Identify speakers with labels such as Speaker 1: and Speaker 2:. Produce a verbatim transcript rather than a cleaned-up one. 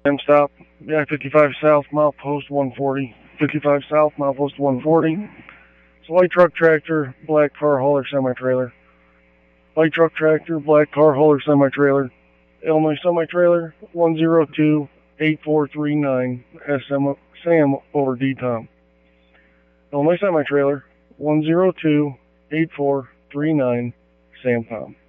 Speaker 1: M stop. Yeah, fifty-five South, milepost one forty. fifty-five South, milepost one forty. It's a light truck, tractor, black car hauler, semi-trailer. Light truck, tractor, black car hauler, semi-trailer. Illinois semi-trailer, one zero two eight four three nine, S M Sam over D Tom. Illinois semi-trailer, one zero two eight four three nine, Sam Tom.